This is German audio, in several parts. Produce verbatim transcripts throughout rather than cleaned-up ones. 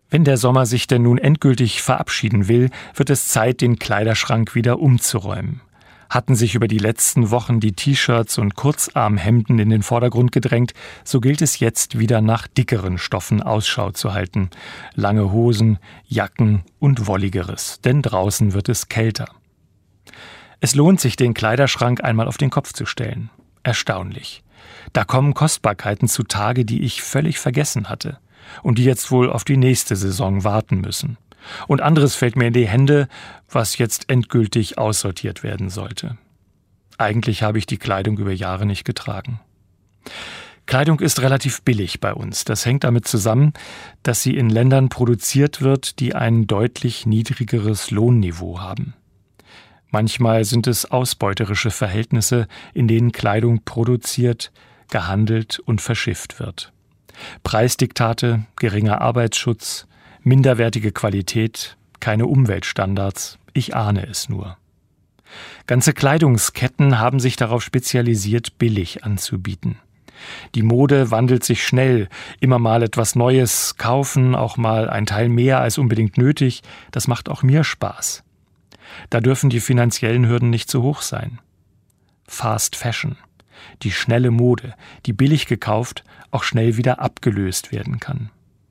Wenn der Sommer sich denn nun endgültig verabschieden will, wird es Zeit, den Kleiderschrank wieder umzuräumen. Hatten sich über die letzten Wochen die T-Shirts und Kurzarmhemden in den Vordergrund gedrängt, so gilt es jetzt wieder nach dickeren Stoffen Ausschau zu halten. Lange Hosen, Jacken und Wolligeres, denn draußen wird es kälter. Es lohnt sich, den Kleiderschrank einmal auf den Kopf zu stellen. Erstaunlich. Da kommen Kostbarkeiten zutage, die ich völlig vergessen hatte und die jetzt wohl auf die nächste Saison warten müssen. Und anderes fällt mir in die Hände, was jetzt endgültig aussortiert werden sollte. Eigentlich habe ich die Kleidung über Jahre nicht getragen. Kleidung ist relativ billig bei uns. Das hängt damit zusammen, dass sie in Ländern produziert wird, die ein deutlich niedrigeres Lohnniveau haben. Manchmal sind es ausbeuterische Verhältnisse, in denen Kleidung produziert, gehandelt und verschifft wird. Preisdiktate, geringer Arbeitsschutz, minderwertige Qualität, keine Umweltstandards, ich ahne es nur. Ganze Kleidungsketten haben sich darauf spezialisiert, billig anzubieten. Die Mode wandelt sich schnell, immer mal etwas Neues kaufen, auch mal ein Teil mehr als unbedingt nötig, das macht auch mir Spaß. Da dürfen die finanziellen Hürden nicht zu hoch sein. Fast Fashion, die schnelle Mode, die billig gekauft auch schnell wieder abgelöst werden kann.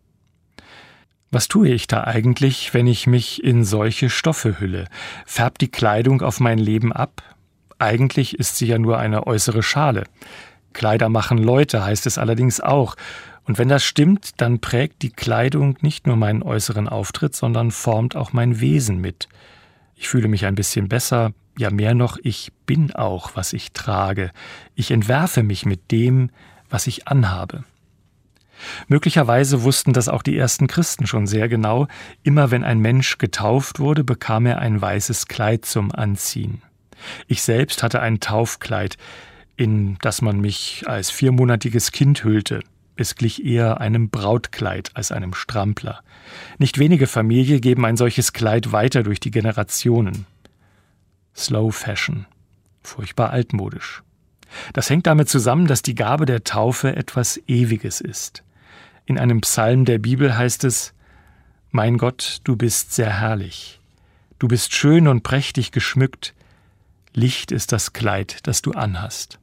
Was tue ich da eigentlich, wenn ich mich in solche Stoffe hülle? Färbt die Kleidung auf mein Leben ab? Eigentlich ist sie ja nur eine äußere Schale. Kleider machen Leute, heißt es allerdings auch. Und wenn das stimmt, dann prägt die Kleidung nicht nur meinen äußeren Auftritt, sondern formt auch mein Wesen mit. Ich fühle mich ein bisschen besser, ja mehr noch, ich bin auch, was ich trage. Ich entwerfe mich mit dem, was ich anhabe. Möglicherweise wussten das auch die ersten Christen schon sehr genau. Immer wenn ein Mensch getauft wurde, bekam er ein weißes Kleid zum Anziehen. Ich selbst hatte ein Taufkleid, in das man mich als viermonatiges Kind hüllte. Es glich eher einem Brautkleid als einem Strampler. Nicht wenige Familien geben ein solches Kleid weiter durch die Generationen. Slow Fashion. Furchtbar altmodisch. Das hängt damit zusammen, dass die Gabe der Taufe etwas Ewiges ist. In einem Psalm der Bibel heißt es: Mein Gott, du bist sehr herrlich. Du bist schön und prächtig geschmückt. Licht ist das Kleid, das du anhast.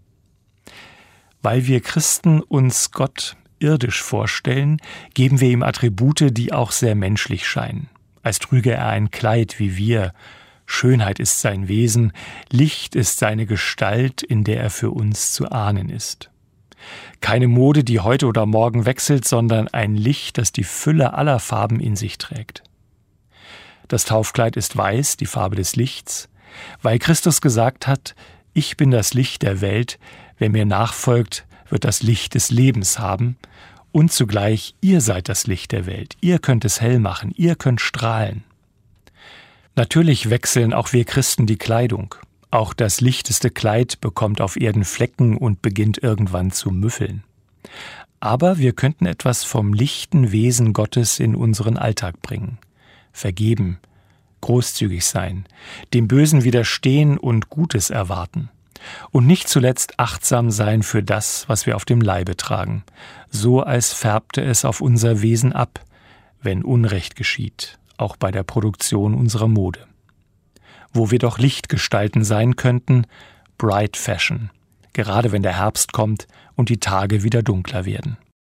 Weil wir Christen uns Gott irdisch vorstellen, geben wir ihm Attribute, die auch sehr menschlich scheinen. Als trüge er ein Kleid wie wir. Schönheit ist sein Wesen, Licht ist seine Gestalt, in der er für uns zu ahnen ist. Keine Mode, die heute oder morgen wechselt, sondern ein Licht, das die Fülle aller Farben in sich trägt. Das Taufkleid ist weiß, die Farbe des Lichts, weil Christus gesagt hat: Ich bin das Licht der Welt, wer mir nachfolgt, wird das Licht des Lebens haben, und zugleich ihr seid das Licht der Welt, ihr könnt es hell machen, ihr könnt strahlen. Natürlich wechseln auch wir Christen die Kleidung. Auch das lichteste Kleid bekommt auf Erden Flecken und beginnt irgendwann zu müffeln. Aber wir könnten etwas vom lichten Wesen Gottes in unseren Alltag bringen. Vergeben, großzügig sein, dem Bösen widerstehen und Gutes erwarten. Und nicht zuletzt achtsam sein für das, was wir auf dem Leibe tragen, so als färbte es auf unser Wesen ab, wenn Unrecht geschieht, auch bei der Produktion unserer Mode. Wo wir doch Lichtgestalten sein könnten, Bright Fashion, gerade wenn der Herbst kommt und die Tage wieder dunkler werden.